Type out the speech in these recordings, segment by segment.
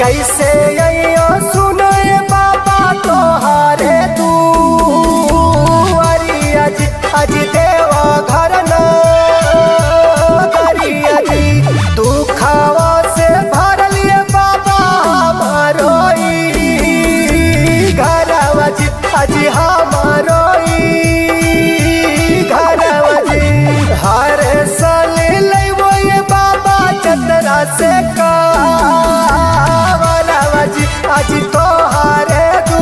कैसे अइयो सुनो ये बाबा तोहारे तू अज देवा घर न करिया जी दुखवा से भरल ये बाबा हमारो घरवा जी अज हमारो घरवा जी हर साल लेबो ये बाबा चतरा से कावरवा जी अज तोहारे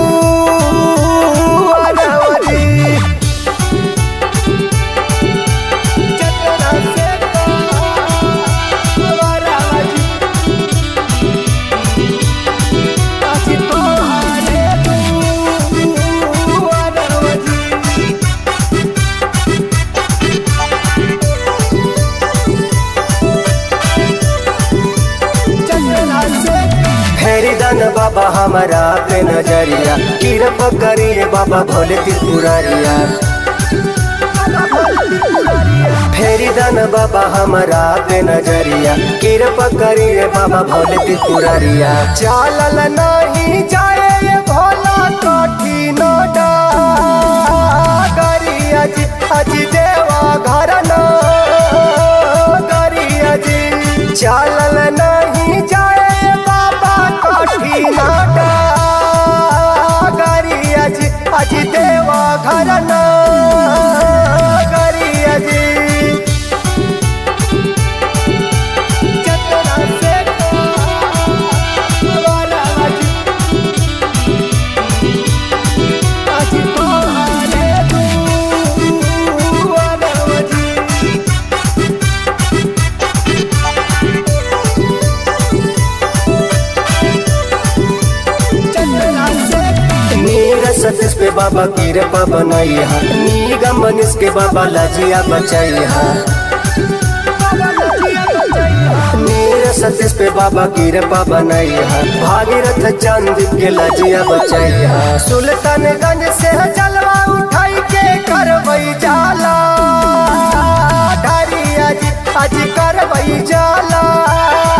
बाबा हमारा पे नजरिया कृपा करिए बाबा भोले त्रिपुरारिया फेरी दान बाबा हमारा पे नजरिया कृपा करिए बाबा भोले त्रिपुरारिया चलल नहीं जाए ये भोला कठिन डगरिया जी अज देवा घर न करिया जी चलल नहीं जाए करिया जी अज देवा घर न करिया जी चतरा से कावरवा जी अज तोहारे दुआरवा जी सतीश पे बाबा कृपा बनैहा निगम मनीष के बाबा लजिया बचैहा नीर सतीश पे बाबा कृपा बनैहा भागीरथ चंद के लजिया बचैहा सुल्तानगंज से जलवा उठाई के करवई जाला ढारिया जी अज करवई जाला